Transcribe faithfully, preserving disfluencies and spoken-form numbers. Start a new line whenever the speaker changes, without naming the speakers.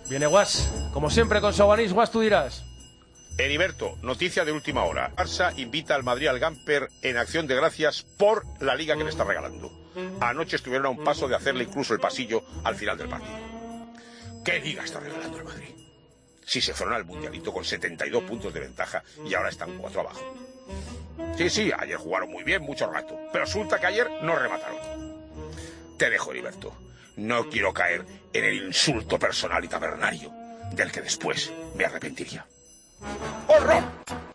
Viene Guas. Como siempre con Sobanís, Guas, tú dirás.
Heriberto, noticia de última hora. Barça invita al Madrid al Gamper en acción de gracias por la liga que le está regalando. Anoche estuvieron a un paso de hacerle incluso el pasillo al final del partido. ¿Qué liga está regalando el Madrid? Si se fueron al Mundialito con setenta y dos puntos de ventaja y ahora están cuatro abajo. Sí, sí, ayer jugaron muy bien, mucho rato. Pero resulta que ayer no remataron. Te dejo, Heriberto. No quiero caer en el insulto personal y tabernario del que después me arrepentiría. ¡Horror!